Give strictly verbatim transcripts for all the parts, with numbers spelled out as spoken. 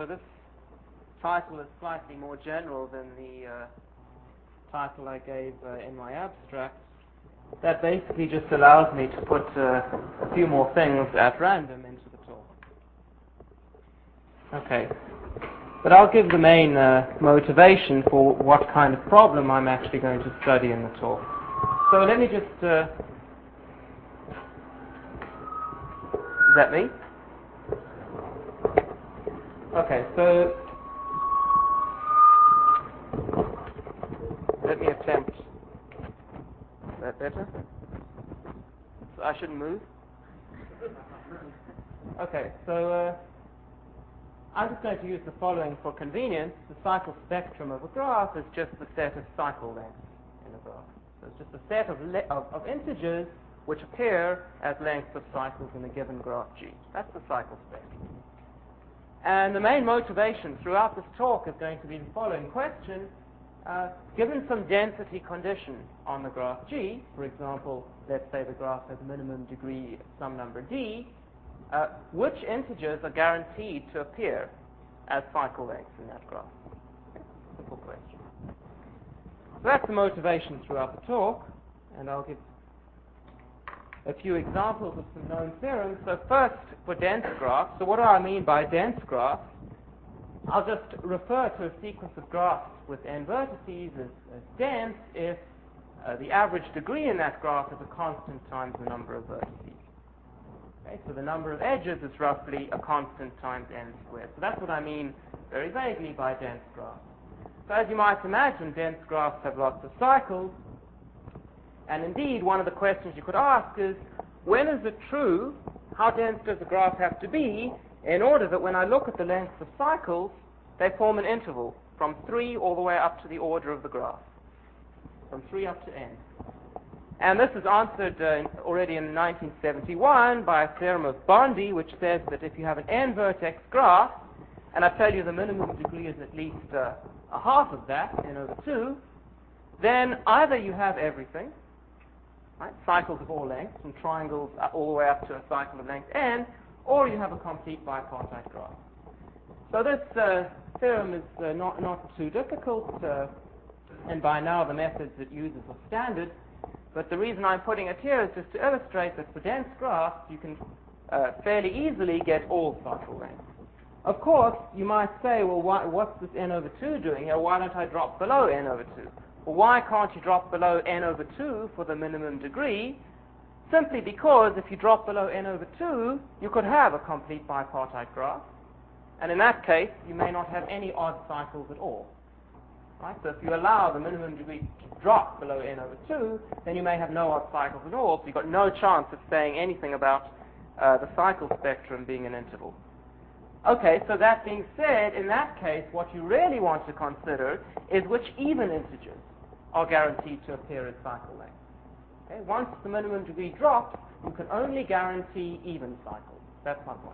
So this title is slightly more general than the uh, title I gave uh, in my abstract. That basically just allows me to put uh, a few more things at random into the talk. Okay. But I'll give the main uh, motivation for what kind of problem I'm actually going to study in the talk. So let me just... Uh, is that me? Okay, so let me attempt. Is that better? So I shouldn't move? Okay, so uh, I'm just going to use the following for convenience. The cycle spectrum of a graph is just the set of cycle lengths in a graph. So it's just a set of, le- of, of integers which appear as lengths of cycles in a given graph G. That's the cycle spectrum. And the main motivation throughout this talk is going to be the following question. Uh, given some density condition on the graph G, for example, let's say the graph has minimum degree some number d, uh, which integers are guaranteed to appear as cycle lengths in that graph? Okay. Simple question. So that's the motivation throughout the talk, and I'll give a few examples of some known theorems. So first, for dense graphs, so what do I mean by dense graphs? I'll just refer to a sequence of graphs with n vertices as, as dense if uh, the average degree in that graph is a constant times the number of vertices. Okay, so the number of edges is roughly a constant times n squared. So that's what I mean very vaguely by dense graphs. So as you might imagine, dense graphs have lots of cycles. And indeed, one of the questions you could ask is, when is it true, how dense does a graph have to be in order that when I look at the lengths of cycles, they form an interval from three all the way up to the order of the graph, from three up to n. And this is answered uh, already in nineteen seventy-one by a theorem of Bondi, which says that if you have an n-vertex graph, and I tell you the minimum degree is at least uh, a half of that, n over two, then either you have everything, right, cycles of all lengths, from triangles all the way up to a cycle of length n, or you have a complete bipartite graph. So this uh, theorem is uh, not, not too difficult, uh, and by now the methods it uses are standard, but the reason I'm putting it here is just to illustrate that for dense graphs you can uh, fairly easily get all cycle lengths. Of course, you might say, well, why, what's this n over two doing here? Why don't I drop below n over two? Well, why can't you drop below n over two for the minimum degree? Simply because if you drop below n over two, you could have a complete bipartite graph. And in that case, you may not have any odd cycles at all. Right? So if you allow the minimum degree to drop below n over two, then you may have no odd cycles at all. So you've got no chance of saying anything about uh, the cycle spectrum being an interval. Okay, so that being said, in that case, what you really want to consider is which even integers are guaranteed to appear as cycle lengths. Okay, once the minimum degree drops, you can only guarantee even cycles. That's my point.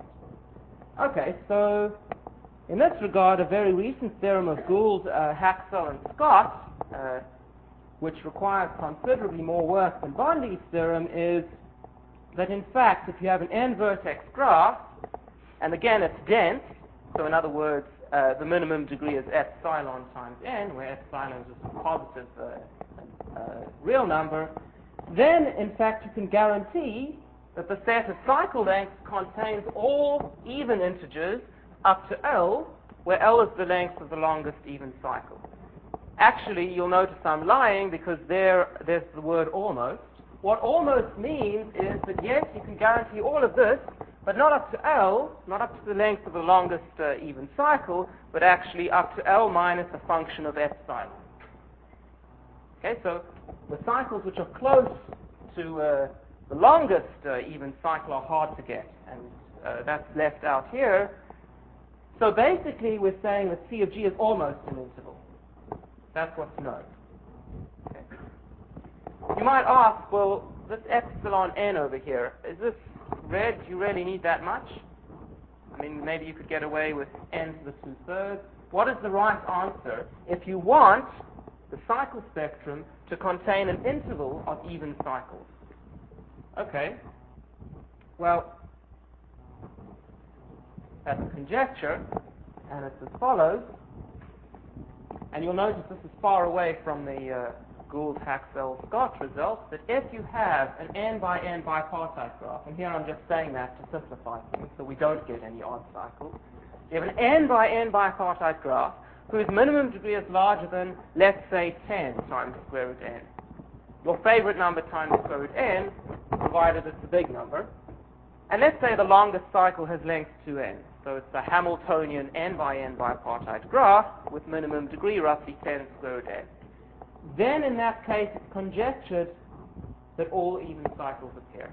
Okay, so in this regard, a very recent theorem of Gould, uh, Haxel, and Scott, uh, which requires considerably more work than Bondi's theorem, is that in fact, if you have an n-vertex graph, and again it's dense, so in other words, uh, the minimum degree is epsilon times n, where epsilon is a positive uh, uh, real number, then in fact you can guarantee that the set of cycle lengths contains all even integers up to L, where L is the length of the longest even cycle. Actually, you'll notice I'm lying because there, there's the word almost. What almost means is that yes, you can guarantee all of this, but not up to L, not up to the length of the longest uh, even cycle, but actually up to L minus a function of epsilon. Okay, so the cycles which are close to uh, the longest uh, even cycle are hard to get, and uh, that's left out here. So basically we're saying that C of G is almost an interval. That's what's known. Okay. You might ask, well, this epsilon n over here, is this red? Do you really need that much? I mean, maybe you could get away with n to the two-thirds. What is the right answer if you want the cycle spectrum to contain an interval of even cycles? Okay. Well, that's a conjecture. and it's as follows. And you'll notice this is far away from the uh, Gould, Haxel, Scott result, that if you have an n by n bipartite graph, and here I'm just saying that to simplify things so we don't get any odd cycles, you have an n by n bipartite graph whose minimum degree is larger than, let's say, ten times square root n. Your favorite number times square root n, provided it's a big number. And let's say the longest cycle has length two n. So it's a Hamiltonian n by n bipartite graph with minimum degree roughly ten square root n. Then in that case it's conjectured that all even cycles appear.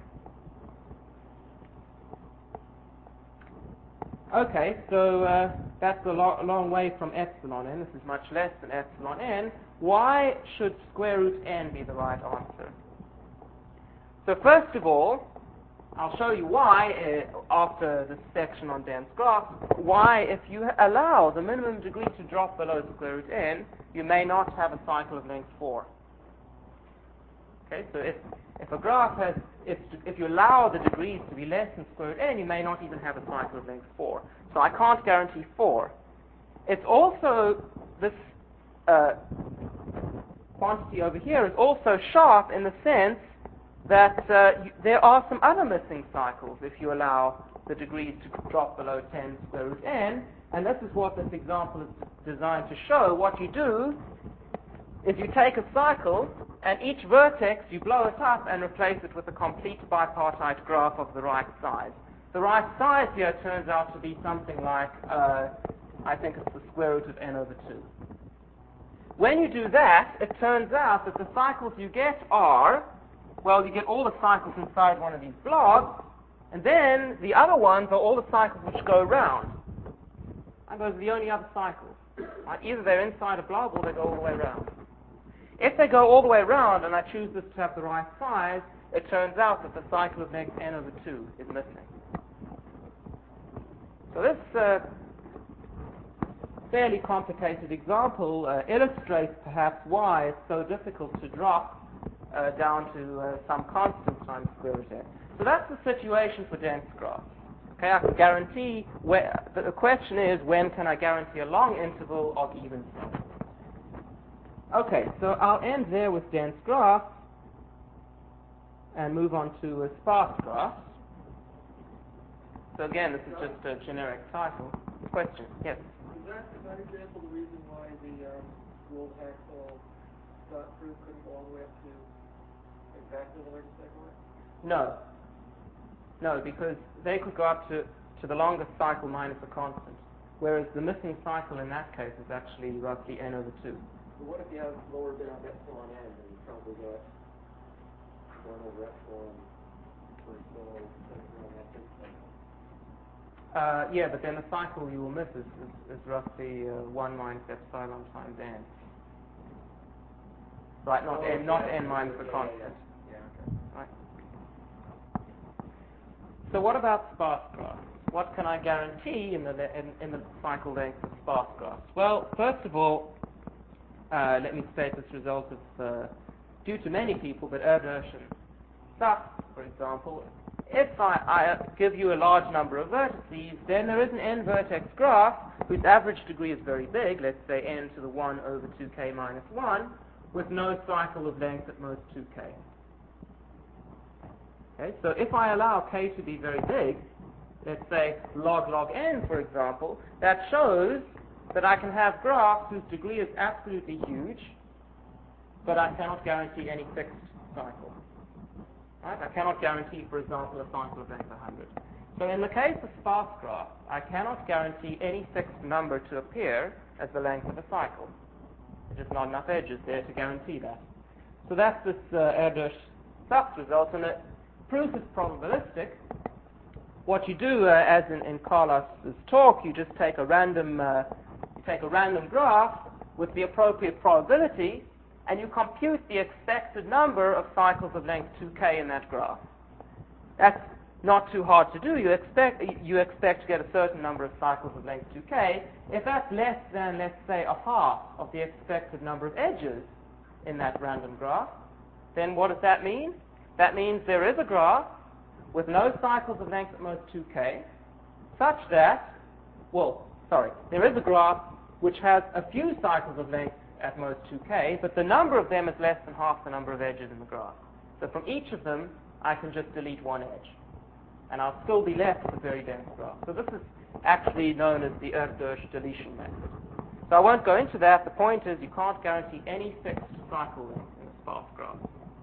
Okay, so uh, that's a lo- long way from epsilon n. This is much less than epsilon n. Why should square root n be the right answer? So first of all, I'll show you why, uh, after this section on dense graphs, why if you allow the minimum degree to drop below square root n, you may not have a cycle of length four. Okay, so if, if a graph has, if, if you allow the degrees to be less than square root n, you may not even have a cycle of length four. So I can't guarantee four. It's also, this uh, quantity over here is also sharp in the sense that uh, you, there are some other missing cycles if you allow the degrees to drop below ten square root n, and this is what this example is designed to show. What you do is you take a cycle, and each vertex, you blow it up and replace it with a complete bipartite graph of the right size. The right size here turns out to be something like, uh, I think it's the square root of n over two. When you do that, it turns out that the cycles you get are, well, you get all the cycles inside one of these blobs, and then the other ones are all the cycles which go around. And those are the only other cycles. Right? Either they're inside a blob or they go all the way around. If they go all the way around, and I choose this to have the right size, it turns out that the cycle of length n over two is missing. So this uh, fairly complicated example uh, illustrates perhaps why it's so difficult to drop Uh, down to uh, some constant times square root n. So that's the situation for dense graphs. Okay, I can guarantee where, the question is, when can I guarantee a long interval of even cycles? Okay, so I'll end there with dense graphs and move on to uh, sparse graphs. So again, this is just a generic title. Question? Yes? Is that, is that example the reason why the um, Gould, Haxel, Scott proof couldn't go all the way up to exactly the largest cycle? No. No, because they could go up to, to the longest cycle minus a constant, whereas the missing cycle in that case is actually roughly n over two. But what if you have lower bit of epsilon n, and you probably got one over epsilon or so around that big cycle? Uh, yeah, but then the cycle you will miss is, is, is roughly uh, one minus epsilon times n. Right, not oh, n, not yeah, n minus the yeah, constant. Yeah, yeah. yeah, okay. Right. So what about sparse graphs? What can I guarantee in the in, in the cycle length of sparse graphs? Well, first of all, uh, let me state this result is uh, due to many people, but Erdős and Sachs, for example. If I, I give you a large number of vertices, then there is an n-vertex graph whose average degree is very big, let's say n to the one over two k minus one, with no cycle of length at most two k. Okay, so if I allow k to be very big, let's say log log n, for example, that shows that I can have graphs whose degree is absolutely huge, but I cannot guarantee any fixed cycle. Right? I cannot guarantee, for example, a cycle of length one hundred. So in the case of sparse graphs, I cannot guarantee any fixed number to appear as the length of a cycle. There's just not enough edges there to guarantee that. So that's this uh, Erdős-Sachs result, and the proof is probabilistic. What you do, uh, as in, in Carlos's talk, you just take a random, uh, take a random graph with the appropriate probability, and you compute the expected number of cycles of length two k in that graph. That's not too hard to do. You expect you expect to get a certain number of cycles of length two k. If that's less than, let's say, a half of the expected number of edges in that random graph, then what does that mean? That means there is a graph with no cycles of length at most two k, such that, well, sorry, there is a graph which has a few cycles of length at most two k, but the number of them is less than half the number of edges in the graph. So from each of them, I can just delete one edge, and I'll still be left with a very dense graph. So this is actually known as the Erdős deletion method. So I won't go into that. The point is you can't guarantee any fixed cycle length in a sparse graph.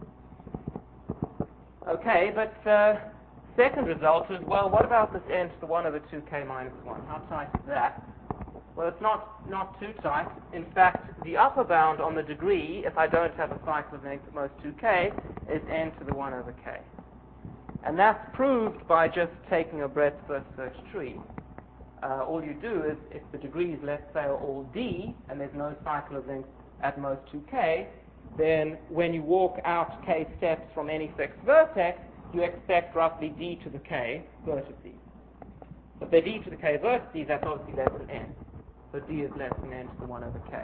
Okay, but uh, second result is, well, what about this n to the one over two k minus one? How tight is that? Well, it's not, not too tight. In fact, the upper bound on the degree, if I don't have a cycle of length at most two k, is n to the one over k. And that's proved by just taking a breadth first search tree. Uh, all you do is, if the degrees, let's say, are all d, and there's no cycle of length at most two k, then when you walk out k steps from any fixed vertex, you expect roughly d to the k vertices. If they're d to the k vertices, that's obviously less than n. So d is less than n to the one over k.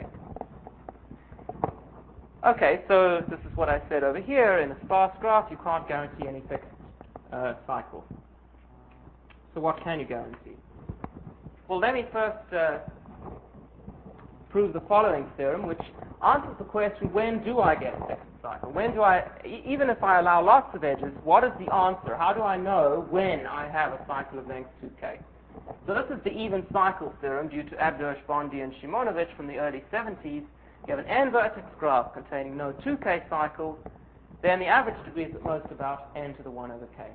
Okay, so this is what I said over here. In a sparse graph, you can't guarantee any fixed uh, cycle. So what can you guarantee? Well, let me first uh, prove the following theorem, which answers the question, when do I get a fixed cycle? When do I, e- even if I allow lots of edges, what is the answer? How do I know when I have a cycle of length two k? So this is the even cycle theorem due to Erdős, Bondi, and Szymonovic from the early seventies. You have an n-vertex graph containing no two k cycles, then the average degree is at most about n to the one over k.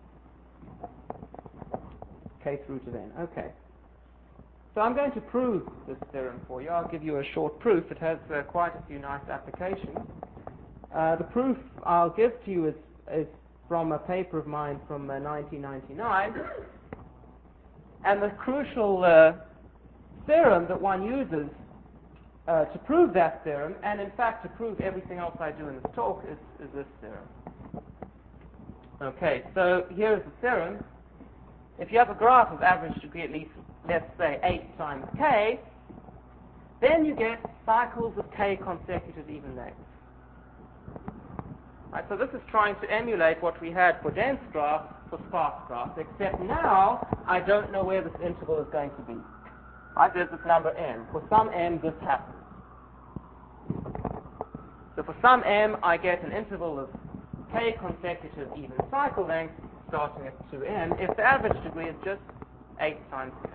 K through to n. Okay. So I'm going to prove this theorem for you. I'll give you a short proof. It has uh, quite a few nice applications. Uh, the proof I'll give to you is, is from a paper of mine from uh, nineteen ninety-nine. And the crucial uh, theorem that one uses uh, to prove that theorem, and in fact to prove everything else I do in this talk, is, is this theorem. Okay, so here's the theorem. If you have a graph of average degree at least, let's say, eight times k, then you get cycles of k consecutive even lengths. Right, so this is trying to emulate what we had for dense graphs, for sparse graphs, except now I don't know where this interval is going to be. Right, there's this number m. For some m, this happens. So for some m, I get an interval of k consecutive even cycle lengths starting at two m if the average degree is just eight times k.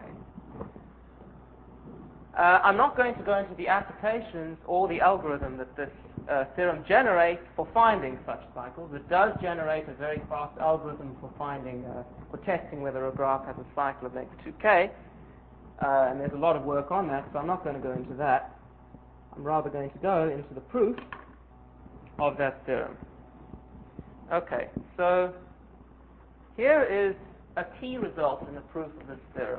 Uh, I'm not going to go into the applications or the algorithm that this uh, theorem generates for finding such cycles. It does generate a very fast algorithm for finding, uh, for testing whether a graph has a cycle of length two k, uh, and there's a lot of work on that, so I'm not going to go into that. I'm rather going to go into the proof of that theorem. Okay, so here is a key result in the proof of this theorem.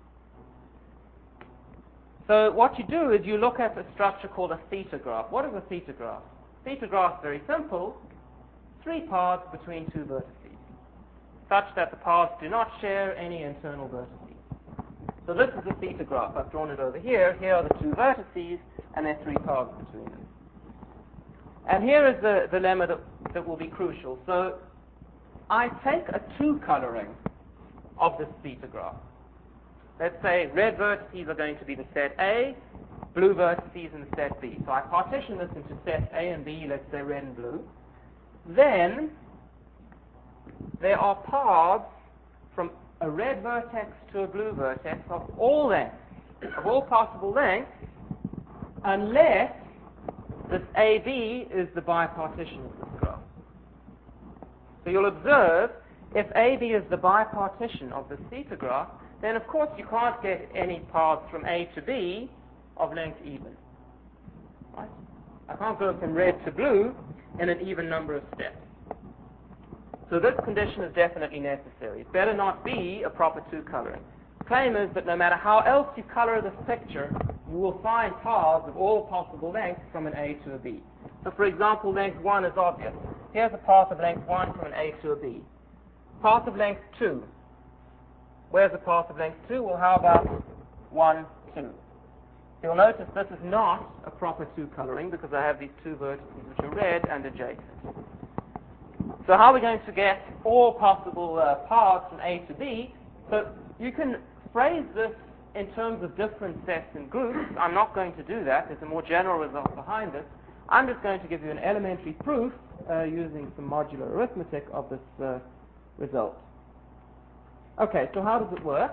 So what you do is you look at a structure called a theta graph. What is a theta graph? Theta graph is very simple. Three paths between two vertices, such that the paths do not share any internal vertices. So this is a theta graph. I've drawn it over here. Here are the two vertices, and there are three paths between them. And here is the, the lemma that, that will be crucial. So I take a two-coloring of this theta graph. Let's say red vertices are going to be the set A, blue vertices in the set B. So I partition this into set A and B, let's say red and blue. Then there are paths from a red vertex to a blue vertex of all lengths, of all possible lengths, unless this A B is the bipartition of this graph. So you'll observe, if A B is the bipartition of the theta graph, then of course you can't get any paths from A to B of length even. Right? I can't go from red to blue in an even number of steps. So this condition is definitely necessary. It better not be a proper two-coloring. The claim is that no matter how else you color this picture, you will find paths of all possible lengths from an A to a B. So for example, length one is obvious. Here's a path of length one from an A to a B. Path of length two. Where's the path of length two? Well, how about one, two? You'll notice this is not a proper two-coloring because I have these two vertices which are red and adjacent. So how are we going to get all possible uh, paths from A to B? So you can phrase this in terms of different sets and groups. I'm not going to do that. There's a more general result behind this. I'm just going to give you an elementary proof uh, using some modular arithmetic of this uh, result. Okay, so how does it work?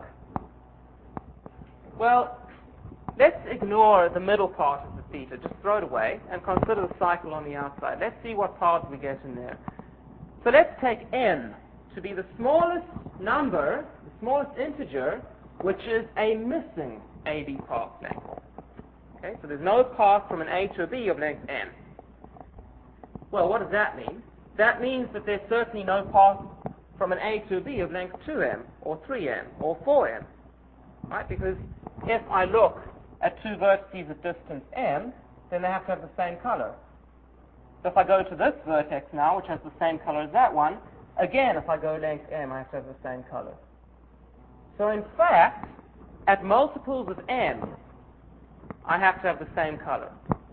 Well, let's ignore the middle part of the theta. Just throw it away and consider the cycle on the outside. Let's see what paths we get in there. So let's take m to be the smallest number, the smallest integer, which is a missing A B path length. Okay, so there's no path from an A to a B of length m. Well, what does that mean? That means that there's certainly no path from an A to a B of length two m, or three m, or four m. Right? Because if I look at two vertices at distance m, then they have to have the same color. So if I go to this vertex now, which has the same color as that one, again, if I go length m, I have to have the same color. So in fact, at multiples of m, I have to have the same color.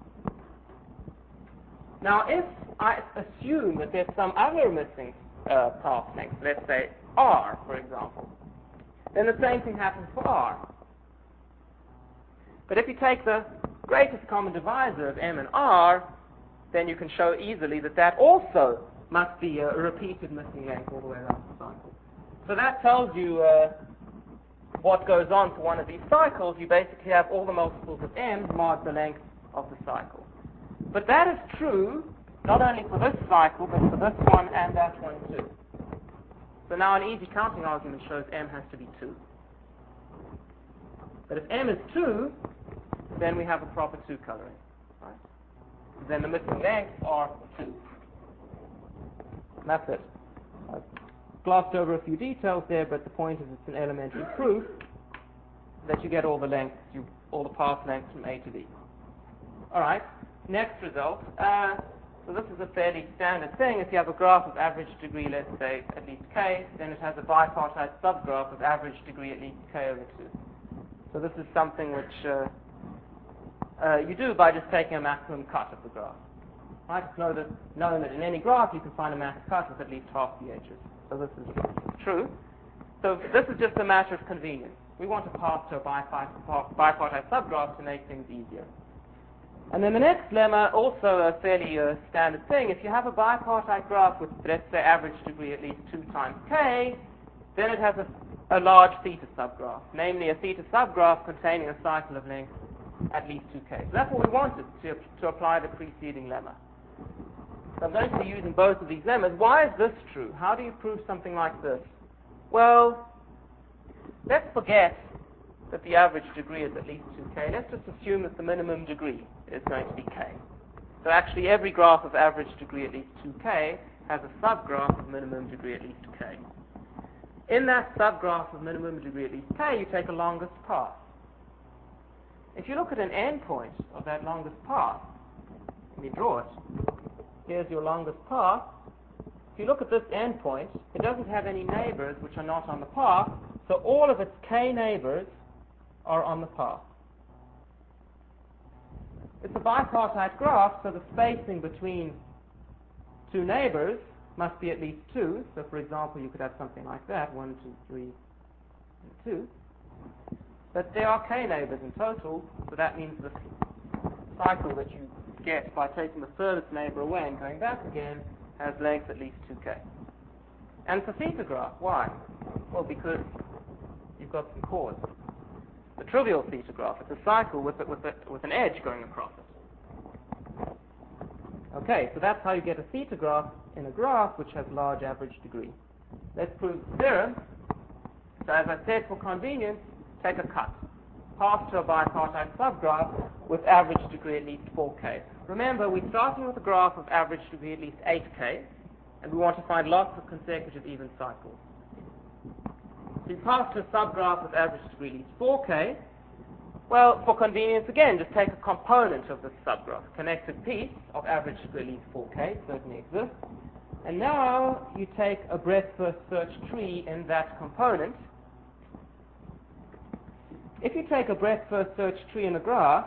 Now, if I assume that there's some other missing uh, path length, let's say r, for example, then the same thing happens for r. But if you take the greatest common divisor of m and r, then you can show easily that that also must be a repeated missing length all the way around the cycle. So that tells you uh, what goes on for one of these cycles. You basically have all the multiples of m mark the length of the cycle. But that is true not only for this cycle, but for this one and that one too. So now an easy counting argument shows m has to be two. But if m is two, then we have a proper two coloring. Right? Then the missing lengths are two. And that's it. I've glossed over a few details there, but the point is it's an elementary proof that you get all the lengths, you, all the path lengths from A to B. All right, next result. Uh, so this is a fairly standard thing. If you have a graph of average degree, let's say at least k, then it has a bipartite subgraph of average degree at least k over two. So this is something which uh, uh, you do by just taking a maximum cut of the graph. Right? It's known that, known that in any graph you can find a max cut with at least half the edges. So this is true. So this is just a matter of convenience. We want to pass to a bipartite, bipartite subgraph to make things easier. And then the next lemma, also a fairly uh, standard thing. If you have a bipartite graph with, let's say, average degree at least two times k, then it has a, a large theta subgraph, namely a theta subgraph containing a cycle of length at least two k. So that's what we wanted to, to apply the preceding lemma. So I'm going to be using both of these lemmas. Why is this true? How do you prove something like this? Well, let's forget that the average degree is at least two k. Let's just assume that the minimum degree is going to be k. So actually every graph of average degree at least two k has a subgraph of minimum degree at least k. In that subgraph of minimum degree at least k, you take a longest path. If you look at an endpoint of that longest path, let me draw it. Here's your longest path. If you look at this endpoint, it doesn't have any neighbors which are not on the path, so all of its k neighbors are on the path. It's a bipartite graph, so the spacing between two neighbors must be at least two. So for example, you could have something like that, one, two, three, and two. But there are k neighbors in total, so that means the cycle that you get by taking the furthest neighbor away and going back again has length at least two k. And it's a theta graph. Why? Well, because you've got some chords. The trivial theta graph, it's a cycle with, it, with, it, with an edge going across it. Okay, so that's how you get a theta graph in a graph which has large average degree. Let's prove the theorem. So as I said, for convenience, take a cut. Pass to a bipartite subgraph with average degree at least four k. Remember, we're starting with a graph of average degree at least eight k, and we want to find lots of consecutive even cycles. So you pass to a subgraph of average degree at least four k. Well, for convenience, again, just take a component of this subgraph. A connected piece of average degree at least four k certainly exists. And now you take a breadth-first search tree in that component. If you take a breadth-first search tree in a graph,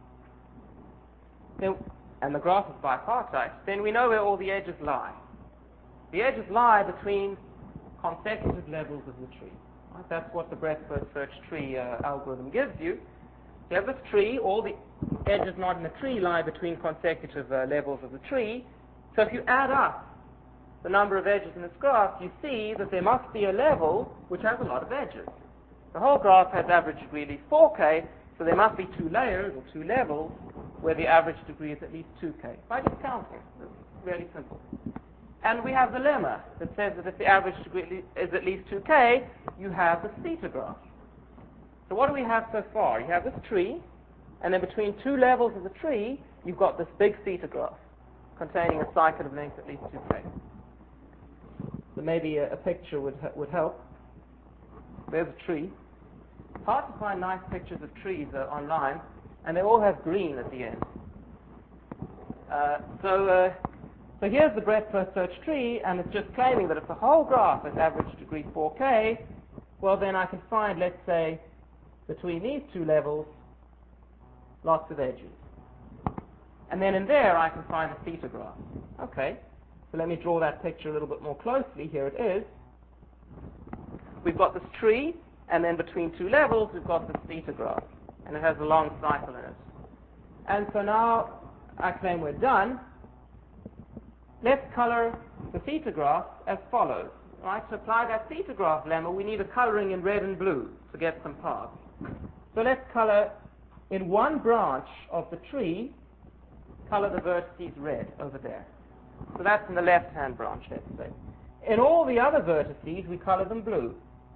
then, and the graph is bipartite, then we know where all the edges lie. The edges lie between consecutive levels of the tree. Right? That's what the breadth-first search tree uh, algorithm gives you. You have this tree, all the edges not in the tree lie between consecutive uh, levels of the tree. So if you add up the number of edges in this graph, you see that there must be a level which has a lot of edges. The whole graph has average degree at least four K, so there must be two layers or two levels where the average degree is at least two K. By just counting. It's really simple. And we have the lemma that says that if the average degree is at least two K, you have the theta graph. So what do we have so far? You have this tree, and then between two levels of the tree, you've got this big theta graph containing a cycle of length at least two K. So maybe a, a picture would would help. There's a tree. It's hard to find nice pictures of trees uh, online, and they all have green at the end. Uh, so, uh, so here's the breadth-first search tree, and it's just claiming that if the whole graph is average degree four K, well then I can find, let's say, between these two levels, lots of edges. And then in there I can find the theta graph. Okay, so let me draw that picture a little bit more closely. Here it is. We've got this tree, and then between two levels we've got this theta graph, and it has a long cycle in it. And so now I claim we're done. Let's color the theta graph as follows. Right, to apply that theta graph lemma, we need a coloring in red and blue to get some paths. So let's color in one branch of the tree, color the vertices red over there. So that's in the left-hand branch, let's say. In all the other vertices, we color them blue,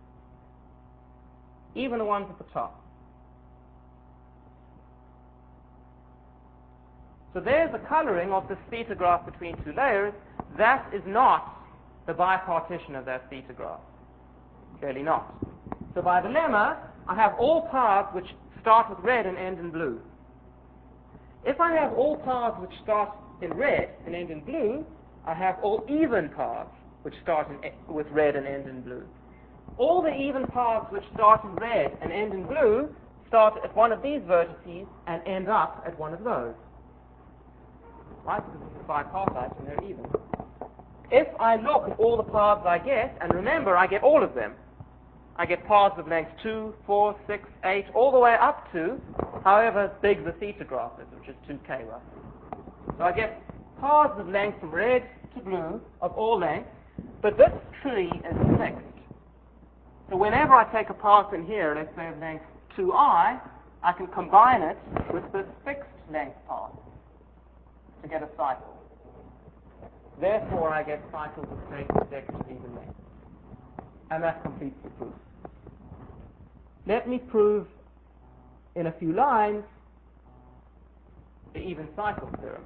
even the ones at the top. So there's a coloring of this theta graph between two layers. That is not the bipartition of that theta graph. Clearly not. So by the lemma, I have all paths which start with red and end in blue. If I have all paths which start in red and end in blue, I have all even paths which start in, with red and end in blue. All the even paths which start in red and end in blue start at one of these vertices and end up at one of those. Right? Because it's a bipartite and they're even. If I look at all the paths I get, and remember I get all of them, I get paths of length two, four, six, eight, all the way up to however big the theta graph is, which is two K roughly. So I get paths of length from red to blue of all lengths, but this tree is fixed. So whenever I take a path in here, let's say of length two I, I can combine it with this fixed length path to get a cycle. Therefore, I get cycles of state consecutive even length. And that completes the proof. Let me prove in a few lines the even cycle theorem.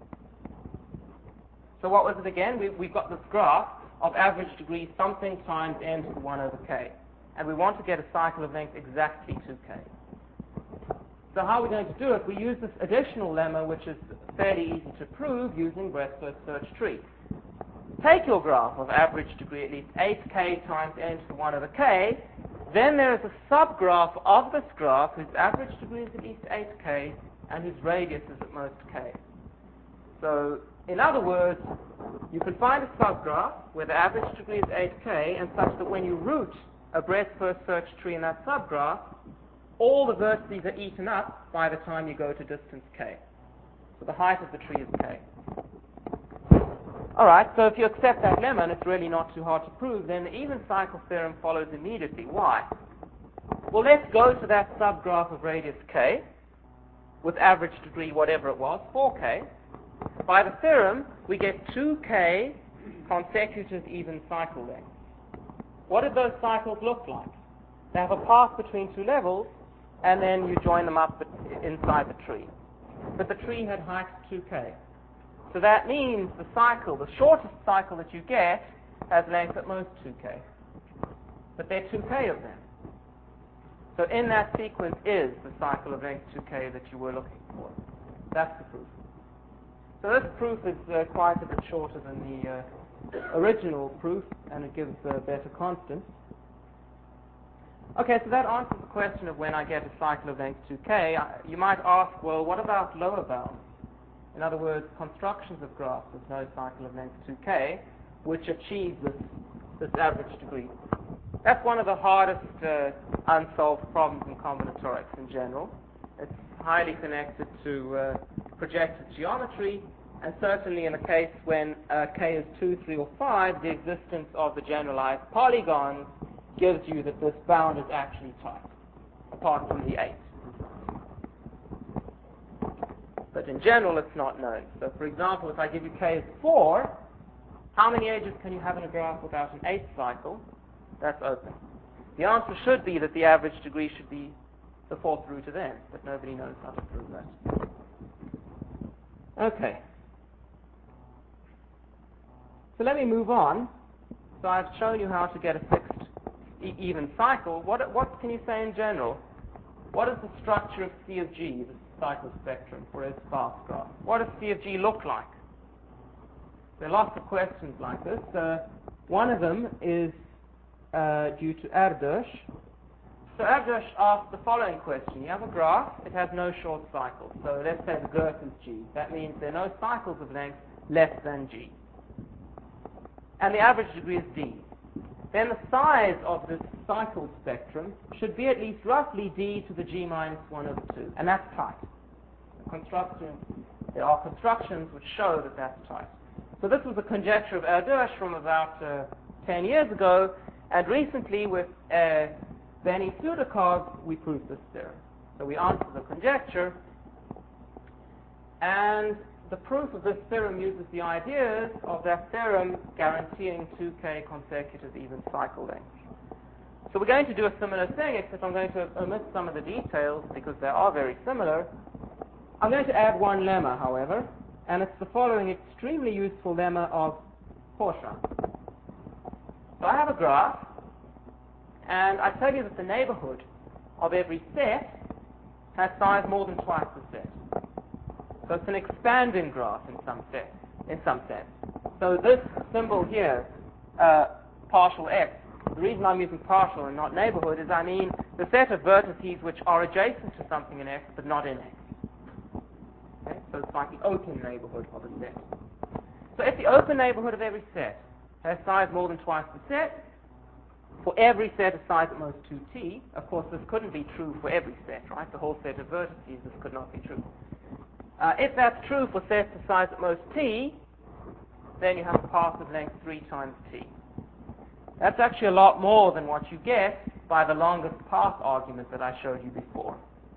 So what was it again? We, we've got this graph of average degree something times n to the one over k. And we want to get a cycle of length exactly two K. So how are we going to do it? We use this additional lemma, which is fairly easy to prove using breadth-first search tree. Take your graph of average degree at least eight K times n to the one over k. Then there is a subgraph of this graph whose average degree is at least eight K and whose radius is at most k. So, in other words, you can find a subgraph where the average degree is eight K and such that when you root a breadth-first search tree in that subgraph, all the vertices are eaten up by the time you go to distance k. So the height of the tree is k. Alright, so if you accept that lemma, and it's really not too hard to prove, then the even cycle theorem follows immediately. Why? Well, let's go to that subgraph of radius k, with average degree whatever it was, four K. By the theorem, we get two K consecutive even cycle lengths. What did those cycles look like? They have a path between two levels, and then you join them up inside the tree. But the tree had height two K. So that means the cycle, the shortest cycle that you get, has length at most two K. But there are two K of them. So in that sequence is the cycle of length two K that you were looking for. That's the proof. So this proof is uh, quite a bit shorter than the uh, original proof, and it gives a better constant. Okay, so that answers the question of when I get a cycle of length two K. I, you might ask, well, what about lower bounds? In other words, constructions of graphs with no cycle of length two K, which achieve this, this average degree. That's one of the hardest uh, unsolved problems in combinatorics in general. It's highly connected to uh, projected geometry, and certainly in a case when uh, k is two, three, or five, the existence of the generalized polygons gives you that this bound is actually tight, apart from the eight. But in general, it's not known. So, for example, if I give you k is four, how many edges can you have in a graph without an eighth cycle? That's open. The answer should be that the average degree should be the fourth root of n, but nobody knows how to prove that. Okay. So let me move on. So I've shown you how to get a fixed e even cycle. What, what can you say in general? What is the structure of C of G, the cycle spectrum, for a sparse graph? What does C of G look like? There are lots of questions like this. Uh, one of them is uh, due to Erdős. So Erdős asked the following question. You have a graph, it has no short cycles. So let's say the girth is G. That means there are no cycles of length less than G. And the average degree is D. Then the size of this cycle spectrum should be at least roughly D to the G minus one over two. And that's tight. Construction, there are constructions which show that that's tight. So this was a conjecture of Erdős from about uh, ten years ago, and recently with uh, Benny Sudakov, we proved this theorem. So we answered the conjecture, and the proof of this theorem uses the ideas of that theorem guaranteeing two k consecutive even cycle lengths. So we're going to do a similar thing, except I'm going to omit some of the details because they are very similar. I'm going to add one lemma, however, and it's the following extremely useful lemma of Poisson. So I have a graph, and I tell you that the neighborhood of every set has size more than twice the set. So it's an expanding graph in some sense. In some sense. So this symbol here, uh, partial x, the reason I'm using partial and not neighborhood is I mean the set of vertices which are adjacent to something in x but not in x. Okay? So it's like the open neighborhood of a set. So if the open neighborhood of every set has size more than twice the set, for every set of size at most two t, of course this couldn't be true for every set, right? The whole set of vertices, this could not be true. Uh, if that's true for sets of size at most t, then you have a path of length three times t. That's actually a lot more than what you get by the longest path argument that I showed you before.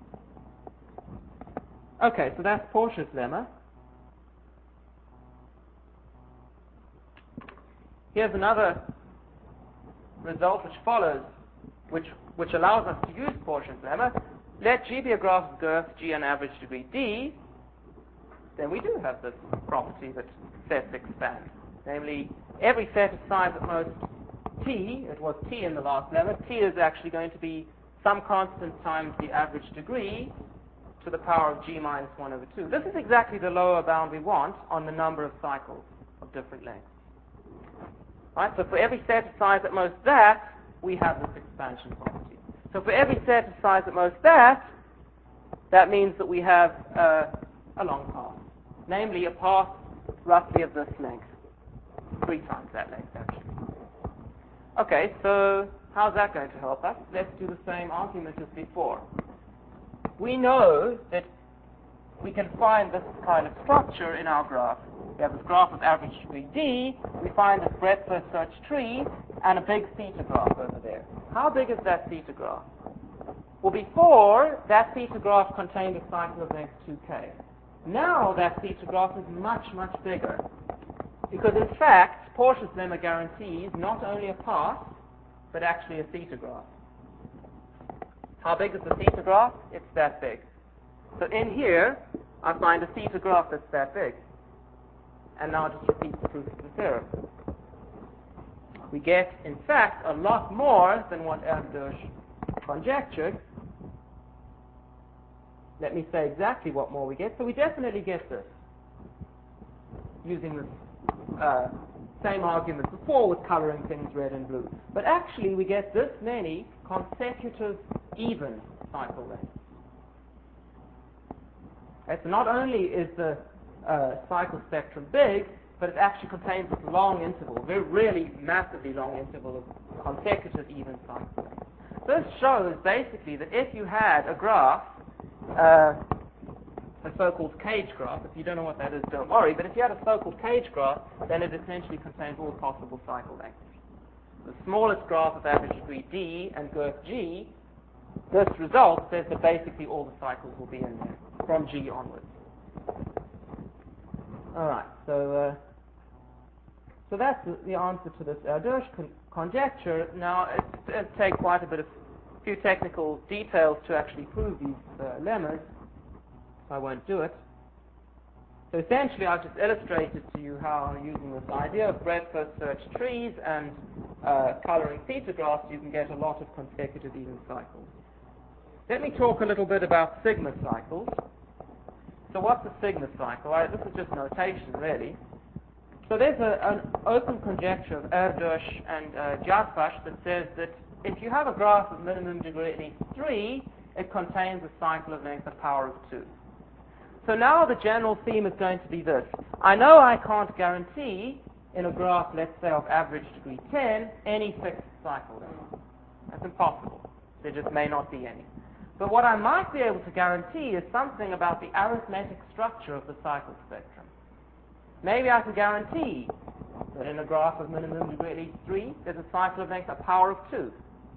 Okay, so that's Porsche's lemma. Here's another result which follows, which, which allows us to use Porsche's lemma. Let G be a graph of girth, G an average degree D, then we do have this property that sets expand. Namely, every set of size at most t, it was t in the last lemma, t is actually going to be some constant times the average degree to the power of G minus one over two. This is exactly the lower bound we want on the number of cycles of different lengths. Right, so for every set of size at most that, we have this expansion property. So for every set of size at most that, that means that we have uh, a long path. Namely, a path roughly of this length. Three times that length, actually. Okay, so how's that going to help us? Let's do the same argument as before. We know that we can find this kind of structure in our graph. We have this graph of average degree D. We find this breadth first search tree and a big theta graph over there. How big is that theta graph? Well, before, that theta graph contained a cycle of length two k. Now that theta graph is much, much bigger. Because in fact, Porsche's lemma guarantees not only a path, but actually a theta graph. How big is the theta graph? It's that big. So in here, I find a theta graph that's that big. And now just repeat the proof of the theorem. We get, in fact, a lot more than what Erdős conjectured. Let me say exactly what more we get. So we definitely get this, using this uh, same argument before with coloring things red and blue. But actually we get this many consecutive even cycle lengths. Okay, so not only is the uh, cycle spectrum big, but it actually contains this long interval, very really massively long interval of consecutive even cycle lengths. This shows basically that if you had a graph, uh, a so-called cage graph, if you don't know what that is, don't worry, but if you had a so-called cage graph, then it essentially contains all possible cycle lengths. The smallest graph of average degree D and girth G, this result says that basically all the cycles will be in there, from G onwards. Alright, so uh, so that's the, the answer to this Erdős con conjecture. Now, it, it takes quite a bit of, few technical details to actually prove these uh, lemmas. I won't do it. So essentially, I've just illustrated to you how, using this idea of breadth-first search trees and uh, coloring theta graphs, you can get a lot of consecutive even cycles. Let me talk a little bit about sigma cycles. So what's a sigma cycle? I, this is just notation, really. So there's a, an open conjecture of Erdős and uh, Gyarfas that says that if you have a graph of minimum degree at least three, it contains a cycle of length of power of two. So now the general theme is going to be this. I know I can't guarantee in a graph, let's say, of average degree ten, any fixed cycle length. That's impossible. There just may not be any. But what I might be able to guarantee is something about the arithmetic structure of the cycle spectrum. Maybe I can guarantee that in a graph of minimum degree at least three, there's a cycle of length of power of two.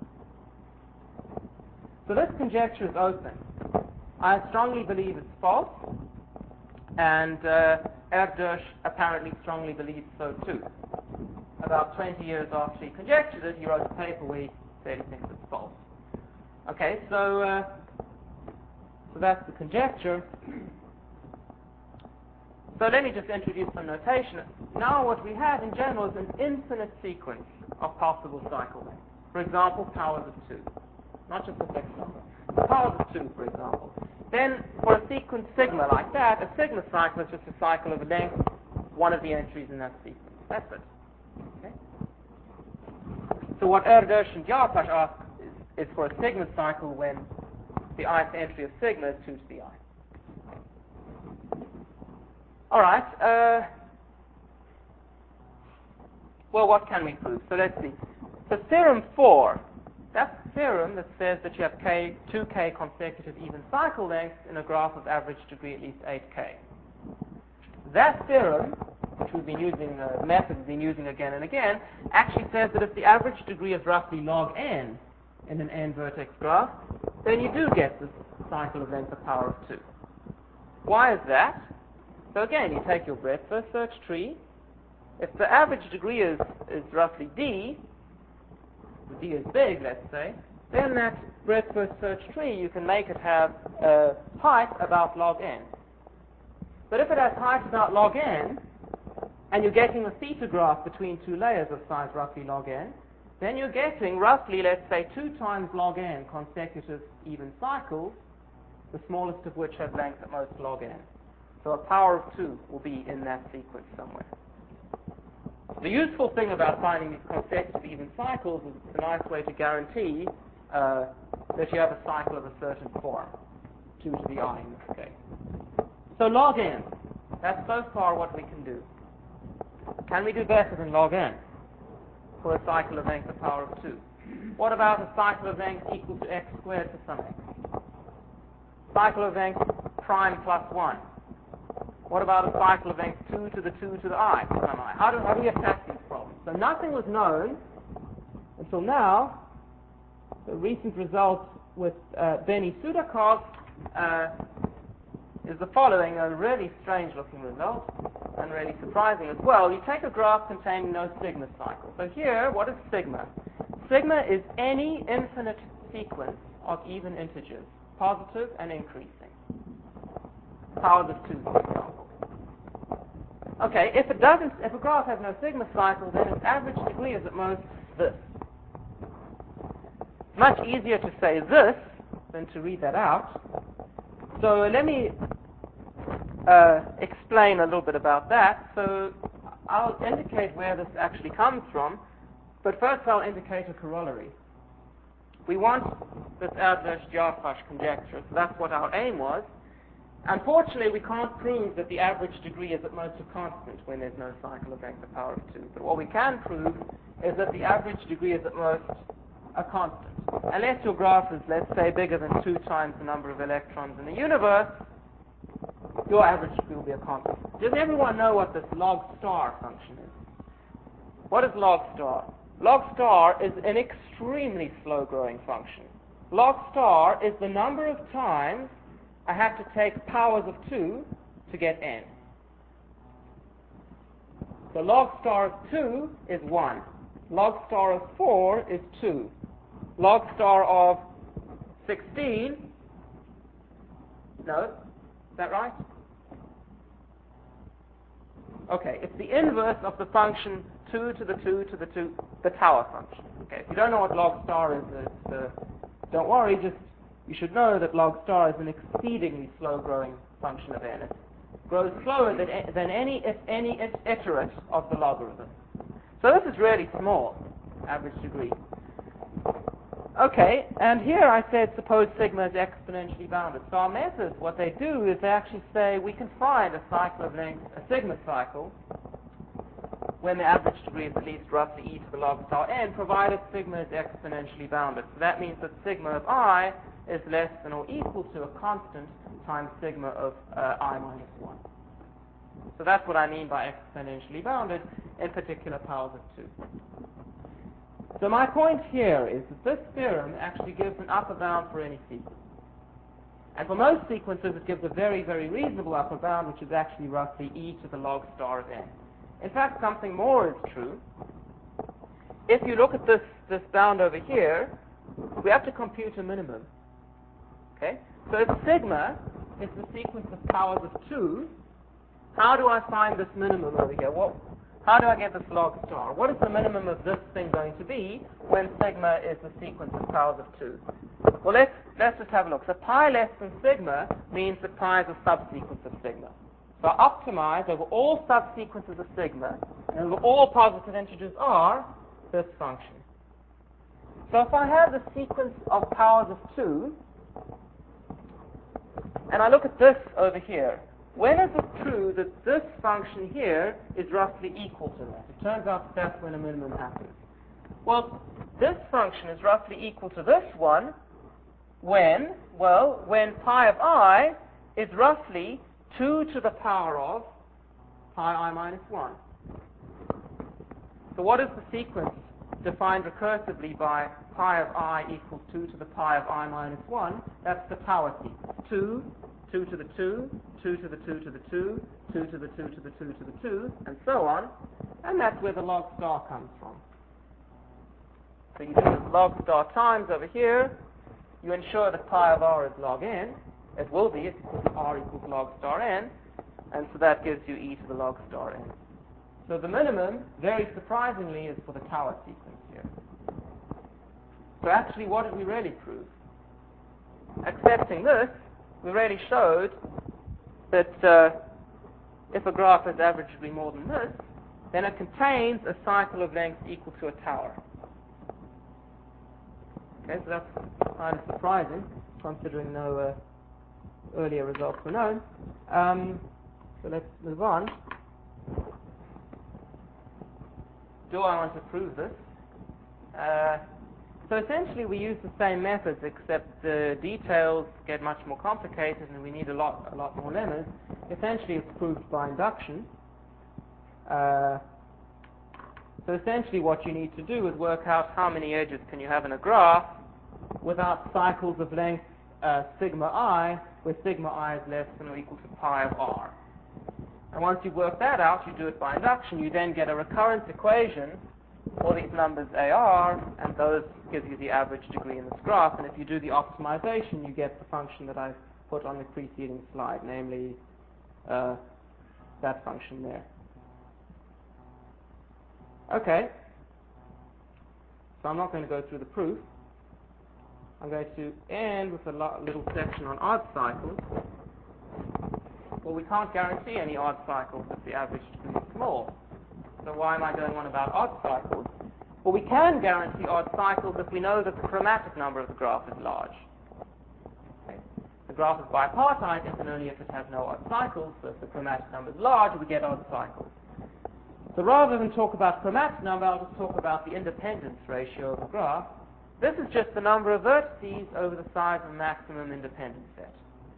So this conjecture is open. I strongly believe it's false, and uh, Erdős apparently strongly believes so too. About twenty years after he conjectured it, he wrote a paper where he said he thinks it's false. Okay, so, uh, so that's the conjecture. So let me just introduce some notation. Now what we have in general is an infinite sequence of possible cycle lengths. For example, powers of two. Not just a fixed number. Powers of two, for example. Then, for a sequence sigma like that, a sigma cycle is just a cycle of a length, one of the entries in that sequence. That's it. Okay? So what Erdős and Gyarfas ask is, is for a sigma cycle when the ith entry of sigma is two to the I. All right. Uh, well, what can we prove? So let's see. So theorem four, that's the theorem that says that you have k, two k consecutive even cycle lengths in a graph of average degree at least eight k. That theorem, which we've been using, uh, method we've been using again and again, actually says that if the average degree is roughly log n in an n-vertex graph, then you do get this cycle of length of power of two. Why is that? So again, you take your breadth-first search tree. If the average degree is, is roughly d, d is big, let's say, then that breadth-first search tree, you can make it have a height about log n. But if it has height about log n, and you're getting a theta graph between two layers of size roughly log n, then you're getting roughly, let's say, two times log n consecutive even cycles, the smallest of which have length at most log n. So a power of two will be in that sequence somewhere. The useful thing about finding these consecutive even cycles is it's a nice way to guarantee uh, that you have a cycle of a certain form, two to the I in this case. So log n, that's so far what we can do. Can we do better than log n for a cycle of length of power of two? What about a cycle of length equal to x squared for some x? Cycle of length prime plus one. What about a cycle of length two to the two to the I for some I? How do, how do we attack these problems? So nothing was known until now. The recent result with uh, Benny Sudakov uh, is the following, a really strange looking result, and really surprising as well. You take a graph containing no sigma cycle. So here, what is sigma? Sigma is any infinite sequence of even integers, positive and increasing. Powers of two, for example. Okay, if it doesn't, if a graph has no sigma cycle, then its average degree is at most this. It's much easier to say this than to read that out. So let me uh, explain a little bit about that. So I'll indicate where this actually comes from, but first I'll indicate a corollary. We want this Erdős-Gyarfas conjecture, so that's what our aim was. Unfortunately, we can't prove that the average degree is at most a constant when there's no cycle of length to the power of two. But what we can prove is that the average degree is at most a constant. Unless your graph is, let's say, bigger than two times the number of electrons in the universe, your average degree will be a constant. Does everyone know what this log star function is? What is log star? Log star is an extremely slow-growing function. Log star is the number of times I have to take powers of two to get n. So log star of two is one. Log star of four is two. Log star of sixteen, no, is that right? Okay, it's the inverse of the function two to the two to the two, the tower function. Okay, if you don't know what log star is, it's, uh, don't worry, just you should know that log star is an exceedingly slow-growing function of n. It grows slower than, than any, if any iterate of the logarithm. So this is really small, average degree. Okay, and here I said suppose sigma is exponentially bounded. So our methods, what they do is they actually say we can find a cycle of length, a sigma cycle, when the average degree is at least roughly e to the log star n, provided sigma is exponentially bounded. So that means that sigma of I is less than or equal to a constant times sigma of uh, I minus one. So that's what I mean by exponentially bounded, in particular powers of two. So my point here is that this theorem actually gives an upper bound for any sequence. And for most sequences, it gives a very, very reasonable upper bound, which is actually roughly e to the log star of n. In fact, something more is true. If you look at this, this bound over here, we have to compute a minimum. Okay? So if sigma is the sequence of powers of two, how do I find this minimum over here? What, how do I get this log star? What is the minimum of this thing going to be when sigma is the sequence of powers of two? Well, let's, let's just have a look. So pi less than sigma means that pi is a subsequence of sigma. So I optimize over all subsequences of sigma and over all positive integers r this function. So if I have the sequence of powers of two, and I look at this over here, when is it true that this function here is roughly equal to that? It turns out that's when a minimum happens. Well, this function is roughly equal to this one when, well, when pi of I is roughly two to the power of pi I minus one. So what is the sequence defined recursively by pi of I equals two to the pi of I minus one? That's the power sequence. two, two to the two, two to the two to the two, two to the two to the two to the two, and so on. And that's where the log star comes from. So you do this log star times over here. You ensure that pi of r is log n. It will be if you put r equals log star n. And so that gives you e to the log star n. So the minimum, very surprisingly, is for the tower sequence here. So actually, what did we really prove? Accepting this, we really showed that uh, if a graph is averagely more than this, then it contains a cycle of length equal to a tower. Okay, so that's kind of surprising, considering no uh, earlier results were known. Um, so let's move on. Do I want to prove this? Uh, so essentially we use the same methods, except the details get much more complicated and we need a lot, a lot more lemmas. Essentially it's proved by induction. Uh, so essentially what you need to do is work out how many edges can you have in a graph without cycles of length uh, sigma I, where sigma I is less than or equal to pi of r. And once you work that out, you do it by induction, you then get a recurrence equation for these numbers A R, and those give you the average degree in this graph. And if you do the optimization, you get the function that I put on the preceding slide, namely uh, that function there. Okay, so I'm not going to go through the proof. I'm going to end with a lo- little section on odd cycles. Well, we can't guarantee any odd cycles if the average degree is small. So why am I going on about odd cycles? Well, we can guarantee odd cycles if we know that the chromatic number of the graph is large. Okay. The the graph is bipartite if and only if it has no odd cycles. So if the chromatic number is large, we get odd cycles. So rather than talk about chromatic number, I'll just talk about the independence ratio of the graph. This is just the number of vertices over the size of the maximum independence set.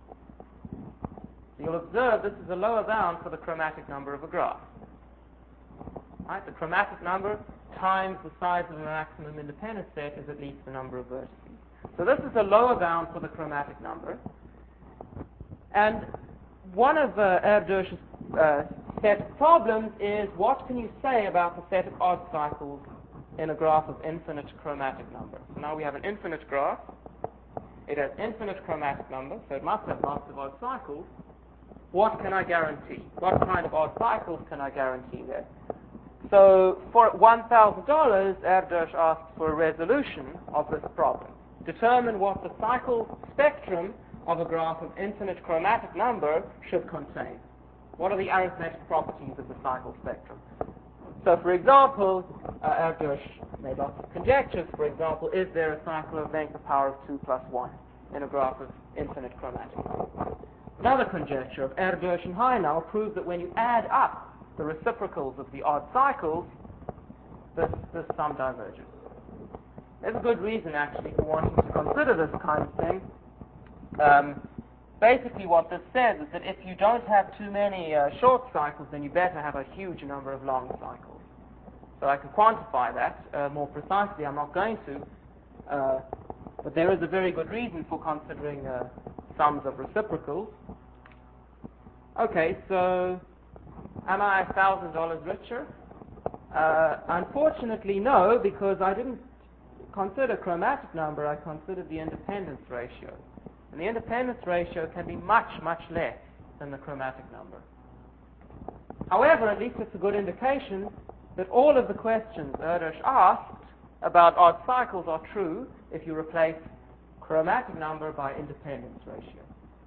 So you'll observe this is a lower bound for the chromatic number of a graph. Right? The chromatic number times the size of the maximum independence set is at least the number of vertices. So this is a lower bound for the chromatic number. And one of uh, Erdős's uh, set of problems is what can you say about the set of odd cycles in a graph of infinite chromatic number? So now we have an infinite graph. It has infinite chromatic number, so it must have lots of odd cycles. What can I guarantee? What kind of odd cycles can I guarantee there? So for one thousand dollars, Erdős asked for a resolution of this problem. Determine what the cycle spectrum of a graph of infinite chromatic number should contain. What are the arithmetic properties of the cycle spectrum? So for example, uh, Erdős made lots of conjectures. For example, is there a cycle of length of power of two plus one in a graph of infinite chromatic number? Another conjecture of Erdős and Hainal proved that when you add up the reciprocals of the odd cycles, this, this sum diverges. There's a good reason, actually, for wanting to consider this kind of thing. Um, basically, what this says is that if you don't have too many uh, short cycles, then you better have a huge number of long cycles. So I can quantify that uh, more precisely. I'm not going to. Uh, but there is a very good reason for considering uh, sums of reciprocals. Okay, so am I one thousand dollars richer? Uh, unfortunately, no, because I didn't consider chromatic number, I considered the independence ratio. And the independence ratio can be much, much less than the chromatic number. However, at least it's a good indication that all of the questions Erdős asked about odd cycles are true if you replace chromatic number by independence ratio.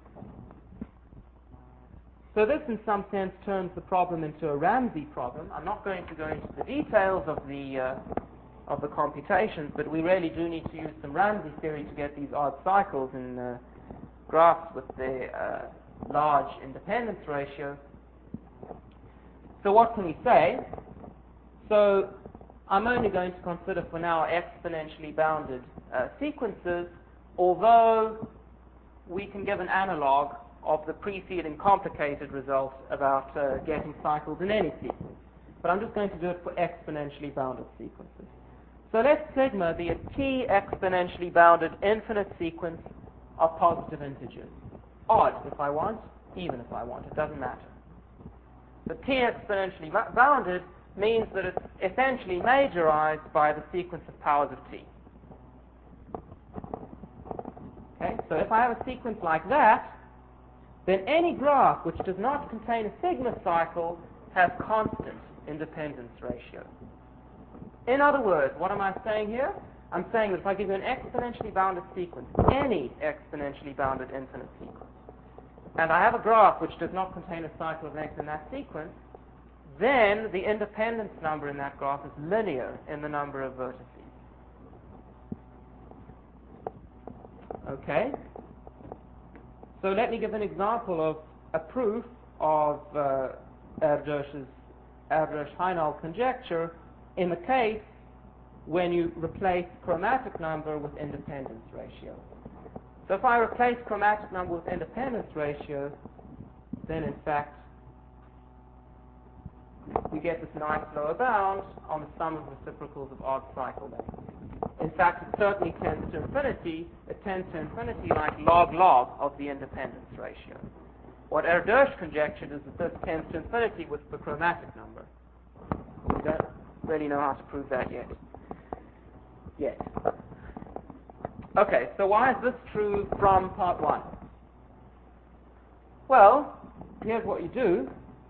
So this, in some sense, turns the problem into a Ramsey problem. I'm not going to go into the details of the uh, of the computations, but we really do need to use some Ramsey theory to get these odd cycles in uh, graphs with the uh, large independence ratio. So what can we say? So I'm only going to consider for now exponentially bounded uh, sequences, although we can give an analog of the preceding complicated result about uh, getting cycles in any sequence. But I'm just going to do it for exponentially bounded sequences. So let sigma be a t exponentially bounded infinite sequence of positive integers. Odd if I want, even if I want, it doesn't matter. The t exponentially bounded means that it's essentially majorized by the sequence of powers of t. Okay, so if I have a sequence like that, then any graph which does not contain a sigma cycle has constant independence ratio. In other words, what am I saying here? I'm saying that if I give you an exponentially bounded sequence, any exponentially bounded infinite sequence, and I have a graph which does not contain a cycle of length in that sequence, then the independence number in that graph is linear in the number of vertices. Okay? So let me give an example of a proof of uh, Erdős's Erdős-Hainal conjecture in the case when you replace chromatic number with independence ratio. So if I replace chromatic number with independence ratio, then in fact we get this nice lower bound on the sum of reciprocals of odd cycle lengths. In fact, it certainly tends to infinity. It tends to infinity like log-log of the independence ratio. What Erdős conjectured is that this tends to infinity with the chromatic number. We don't really know how to prove that yet. Yet. Okay, so why is this true from part one? Well, here's what you do.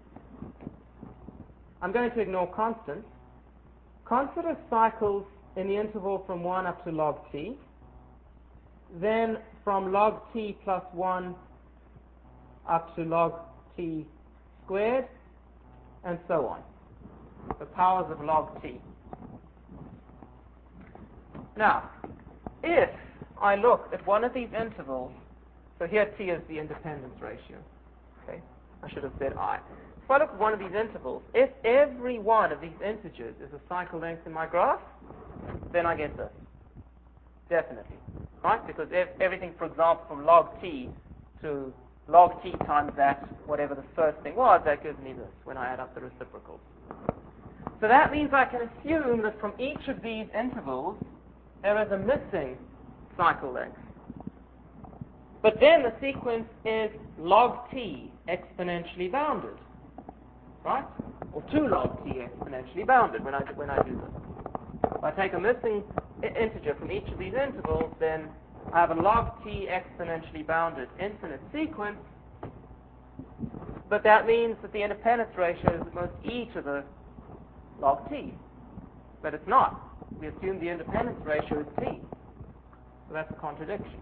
I'm going to ignore constants. Consider cycles in the interval from one up to log t, then from log t plus one up to log t squared, and so on. The powers of log t. Now, if I look at one of these intervals So here T is the independence ratio. Okay, I should have said I. If I look at one of these intervals, if every one of these integers is a cycle length in my graph, then I get this. Definitely. Right? Because if everything, for example, from log T to log T times that, whatever the first thing was, that gives me this when I add up the reciprocals. So that means I can assume that from each of these intervals, there is a missing cycle length. But then the sequence is log T exponentially bounded. Right? Or two log T exponentially bounded when I, when I do this. If I take a missing integer from each of these intervals, then I have a log T exponentially bounded infinite sequence, but that means that the independence ratio is at most e to the log T. But it's not. We assume the independence ratio is T. So that's a contradiction.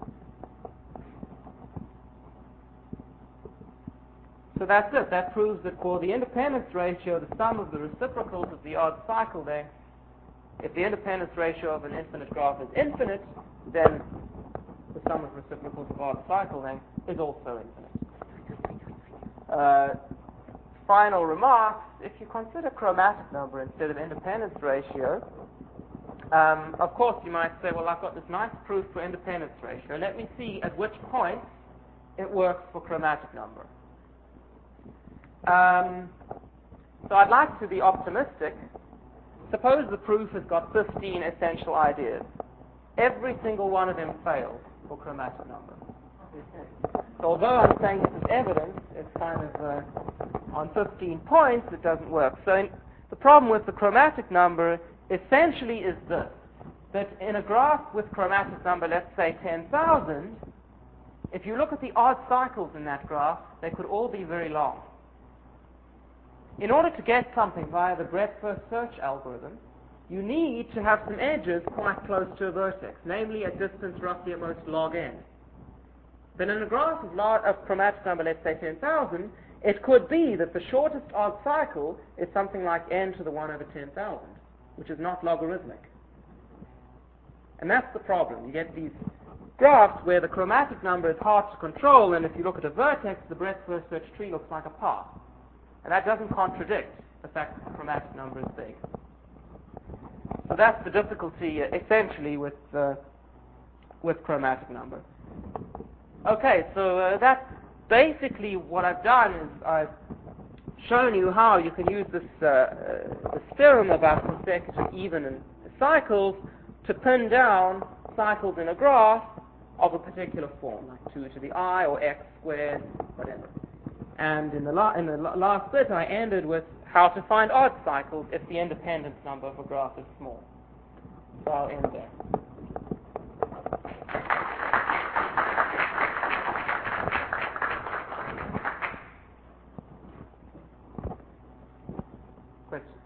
So that's it. That proves that for the independence ratio, the sum of the reciprocals of the odd cycle length, if the independence ratio of an infinite graph is infinite, then the sum of reciprocals of odd cycle length is also infinite. Uh, final remarks, if you consider chromatic number instead of independence ratio, um, of course you might say, well, I've got this nice proof for independence ratio. Let me see at which point it works for chromatic number. Um, so I'd like to be optimistic. Suppose the proof has got fifteen essential ideas. Every single one of them fails for chromatic number. So although I'm saying this is evidence, it's kind of uh, on fifteen points it doesn't work. So in, the problem with the chromatic number essentially is this, that in a graph with chromatic number, let's say ten thousand, if you look at the odd cycles in that graph, they could all be very long. In order to get something via the breadth-first search algorithm, you need to have some edges quite close to a vertex, namely at distance roughly at most log n. But in a graph of, large, of chromatic number, let's say ten thousand, it could be that the shortest odd cycle is something like n to the one over ten thousand, which is not logarithmic. And that's the problem. You get these graphs where the chromatic number is hard to control, and if you look at a vertex, the breadth-first search tree looks like a path. And that doesn't contradict the fact that the chromatic number is big. So that's the difficulty, uh, essentially, with uh, with chromatic number. Okay, so uh, that's basically what I've done is I've shown you how you can use this, uh, uh, this theorem about consecutive even and cycles to pin down cycles in a graph of a particular form, like two to the I or x squared, whatever. And in the, la- in the la- last bit, I ended with how to find odd cycles if the independence number of a graph is small. So I'll end there. Questions?